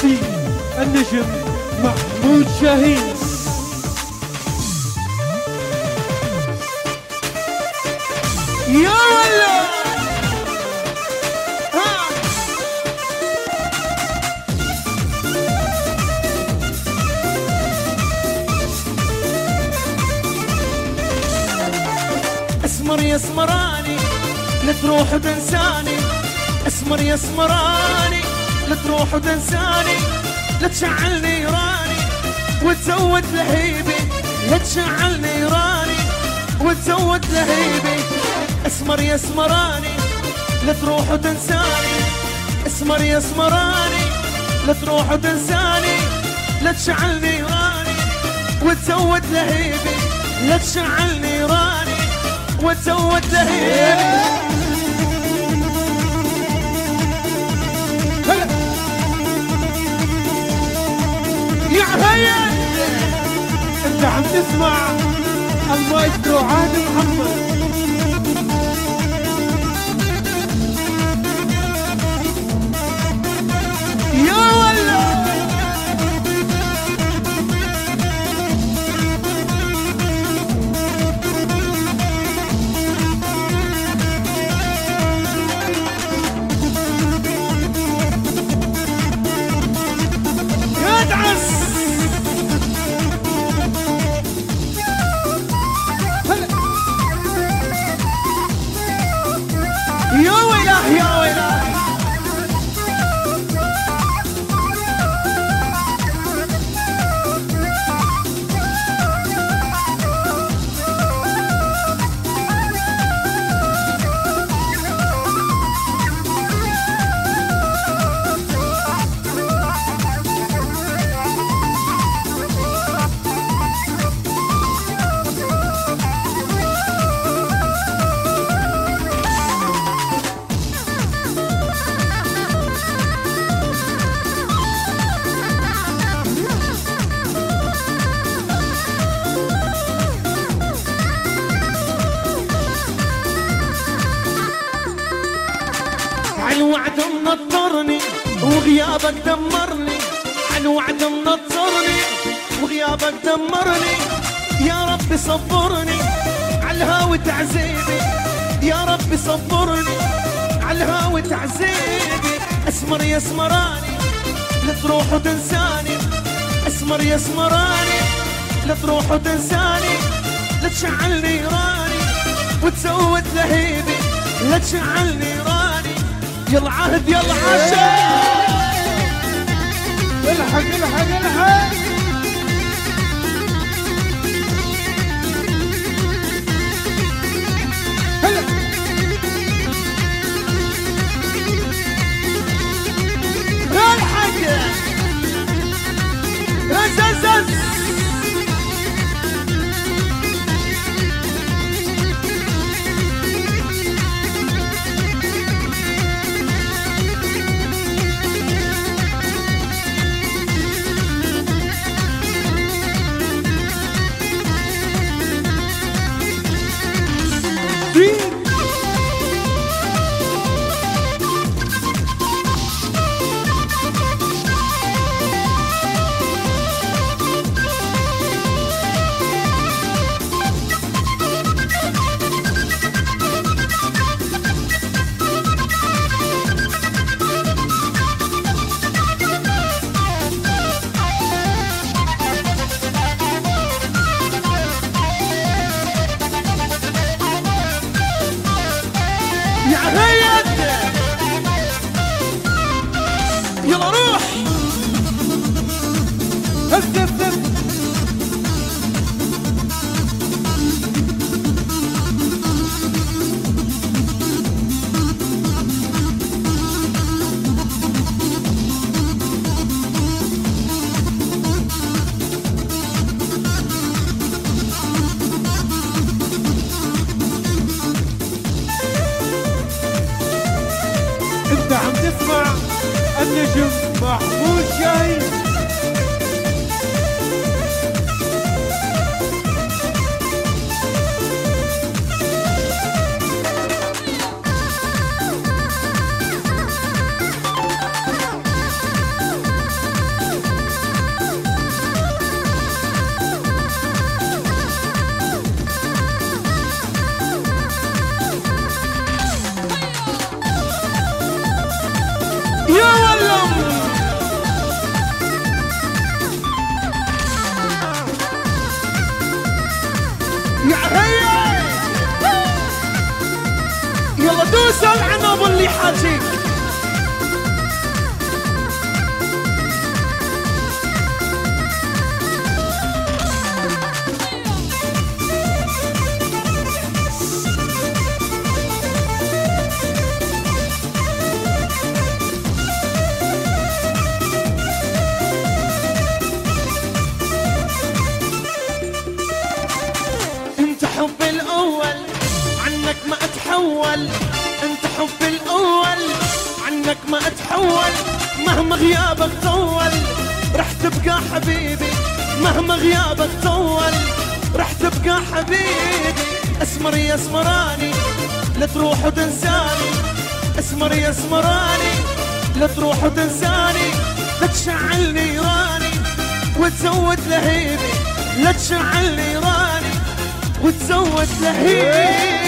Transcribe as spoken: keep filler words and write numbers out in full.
العراقي النجم محمود شاهين. يا ولا ها اسمر يا اسمراني لا تروح وتنساني، اسمر يا اسمراني لا تروح وتنساني، لا تشعل نيراني وتزود لهيبي، لا تشعل نيراني وتزود لهيبي. اسمر يا اسمراني لا تروح وتنساني، اسمر يا اسمراني لا تروح وتنساني، لا تشعل نيراني وتزود لهيبي، لا تشعل نيراني وتزود لهيبي. يا هيا انت عم تسمع المايسترو عادل محمد. يا ولا يدعس يا ويله يا ويله. الوعد منطرني وغيابك دمرني، الوعد منطرني وغيابك دمرني. يا رب صبرني عالهاوي تعذيبي، يا رب صبرني عالهاوي تعذيبي. اسمر يا اسمراني لا تروح وتنساني، اسمر يا اسمراني لا تروح وتنساني، لا تشعل نيراني وتزود لهيبي، لا تشعل نيراني. يلا عهد يلا عاشق الحق الحق الحق. هلا الحق رززز يلا روح هز هز هز. انت عم تسمع النجم محمود شاهين. الحاجي. انت حبي الاول عنك ما اتحول، انت حبي الاول عنك ما اتحول، مهما غيابك طول رح تبقى حبيبي، مهما غيابك طول رح تبقى حبيبي. اسمر يا اسمراني لا تروح وتنساني، اسمر يا اسمراني لا تروح وتنساني، لا تشعل نيراني وتزود لهيبي، لا تشعل نيراني وتزود لهيبي.